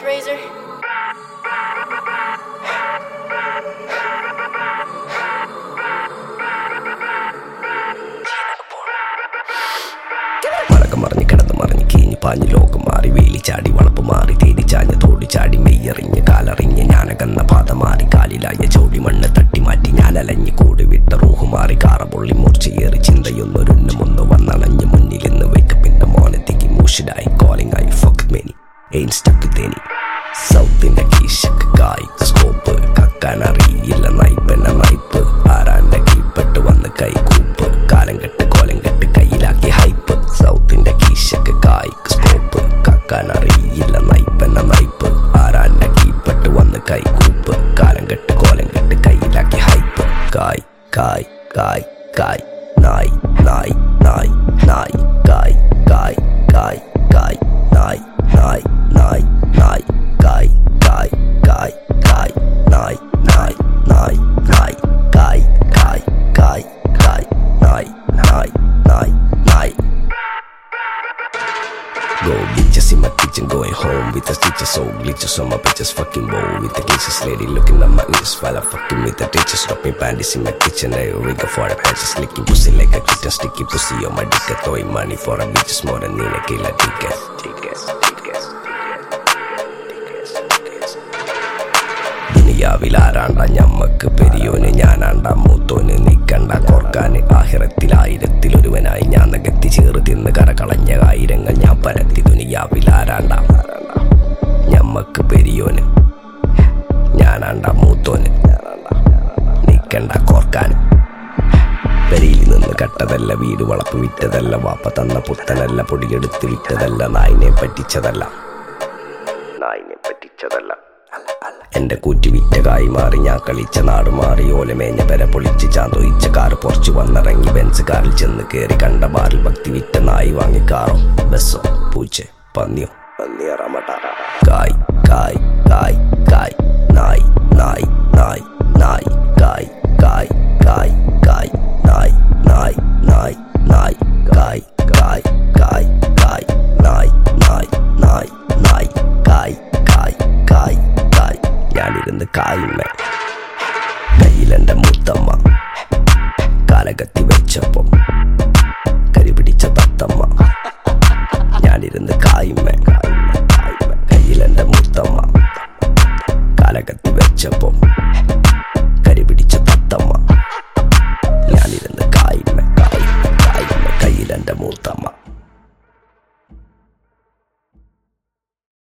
razor. മറഞ്ഞ് കിടന്ന് മറിഞ്ഞ് കീഞ്ഞ് പാഞ്ഞ് ലോകം മാറി വേലി ചാടി വളപ്പ് മാറി തേടി ചാഞ്ഞ തോടി ചാടി മെയ്യറിഞ്ഞ് കാലറിഞ്ഞ് ഞാനകന്ന പാത മാറി കാലിലായ ചോടി മണ്ണ് തട്ടി മാറ്റി ഞാൻ അലഞ്ഞ് കൂടി വിട്ട റൂഹ് മാറി കാറ പൊള്ളി മൂർച്ചയേറി ചിന്തയൊന്നൊരുന്നമൊന്ന് വന്നണഞ്ഞ് മുന്നിലിന്ന് വേക്കപ്പിന്റെ മോനത്തേക്ക് മൂഷിഡായി കോളിംഗ് ആയി fuck many ain't stuck with any സൗത്തിന്റെ കീശക്ക് കായ്ക്ക് സ്കോപ്പ് കക്കാനറിയില്ല നയിപ്പെന്ന നയിപ്പ് ആരാന്റെ കീപ്പെട്ട് വന്ന് കൈകൂപ്പ് കാലം കെട്ട് കോലം കെട്ട് കയ്യിലാക്കി ഹൈപ്പ് സൗത്തിന്റെ കീശക്ക് കായ്ക്ക് സ്കോപ്പ് കക്കാനറിയില്ല നയിപ്പെന്ന നയിപ്പ് ആരാന്റെ കീപ്പെട്ട് വന്ന് കൈകൂപ്പ് കാലം കെട്ട് കോലം കെട്ട് കയ്യിലാക്കി ഹൈപ്പ് കായ് കായ് കായ് കായ് നായ് നായ് നായ് നായ് കായ് കായ് കായ് കായ് നായ് നായ് നായ് നായ് കായ് കായ് കായ് കായ് നായ് നായ് നായ് നായ് കായ് കായ് കായ് കായ് നായ് നായ് നായ് നായ് Go bitches in my kitchen, going home with the stitches, so glitches on my bitches fucking bow with the glitches, lady looking at my ears while I'm fucking with the teachers, dropping panties in my kitchen, I rig for the patches, licking pussy like a kitten, sticky pussy on my dick, throwing money for a bitches more than need a killer tickets. ദുനിയാവിലാരാണ്ട ഞമ്മക്ക് പെരിയോന് ഞാനാണ്ട മൂത്തോന് നീക്കണ്ട കോർക്കാന് ആഹിറത്തിലായിരത്തിലൊരുവനായി ഞാൻ നകത്തി ചേറ് തിന്ന് കരകളഞ്ഞ ആയിരങ്ങൾ ഞാൻ പരത്തി ദുനിയാവിലാരാണ്ട ഞമ്മക്ക് പെരിയോന് ഞാനാണ്ട മൂത്തോന് നീക്കണ്ട കോർക്കാന് പെരിയിൽ നിന്ന് കട്ടതല്ല വീട് വളപ്പ് വിറ്റതല്ല വാപ്പ തന്ന പുത്തനല്ല പൊടിയെടുത്ത് വിറ്റതല്ല നായിനെ പറ്റിച്ചതല്ല എന്റെ കൂറ്റി വിറ്റ കായി മാറി ഞാൻ കളിച്ച നാട് മാറി ഓലമേഞ്ഞ പെര പൊളിച്ച് ചാന്തൊയിച്ച കാറ് പൊറച്ചു വന്നിറങ്ങി ബെൻസ് കാറിൽ ചെന്ന് കയറി കണ്ട ബാറിൽ ഭക്തി വിറ്റ നായി വാങ്ങി കാറോ ബസ്സോ പൂച്ച പന്നിയോ കായ് കായ് കായ് കായ് നായ് നായ് നായ് നായ് കായ് കായ് കായ് കായ് നായ് നായ് നായ് നായ് കായ് കായ് കായ് കായ് നായ് നായ് നായ് നായ് കായ് കായ് കായ് കായ് ഞാനിരുന്ന് കായുമ്മ കയ്യിലെന്റെ മുത്തമ്മ കാലകത്തി വെച്ചപ്പോ കരിപിടിച്ച തത്തമ്മ ഞാനിരുന്ന് കായുമ്മ കയ്യിലെന്റെ മുത്തമ്മ കാലകത്തി വെച്ചപ്പോ കരിപിടിച്ച തത്തമ്മ ഞാനിരുന്ന് കായുമ്മ കയ്യിലെന്റെ മുത്തമ്മ